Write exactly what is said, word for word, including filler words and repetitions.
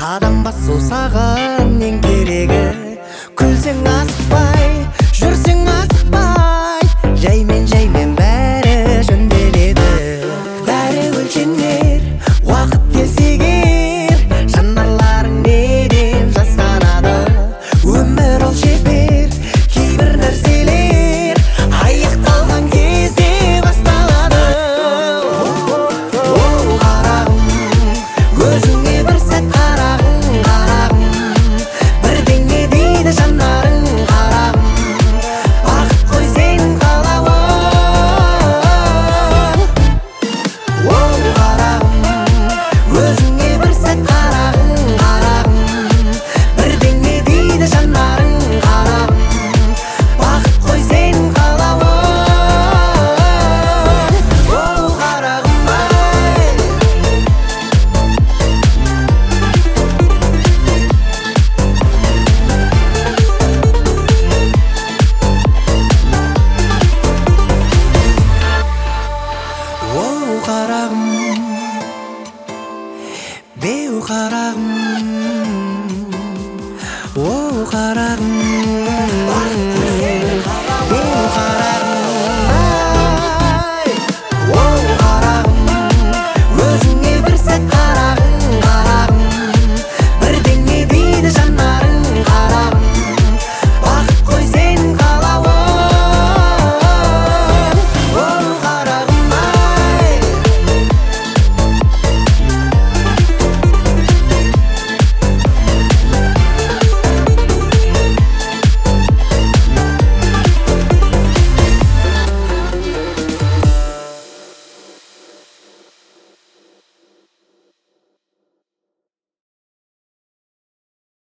қадам басу саған ең керегі. Күлсең асықпай, жүрсең асықпай, жаймен жаймен бәрі жөнделеді. Бәрі өлшенер, уақыт келсе егер, жанарларың неден жасқанады. Өмір ол шебер, кейбір нәрселер аяқталған кезде басталады. Оу қарағым, өзіңе бір сәт қарағым, қарағым, бірдеңе дейді жанарың, қарағым, бақыт қой сенің қалауың. Оу қарағым, өзіңе бір сәт қарағым, қарағым, бірдеңе дейді жанарың, қарағым, бақыт қой сенің қалауың. Оу қарағым ай. Оу қарағым, беу қарағым, оу қарағым.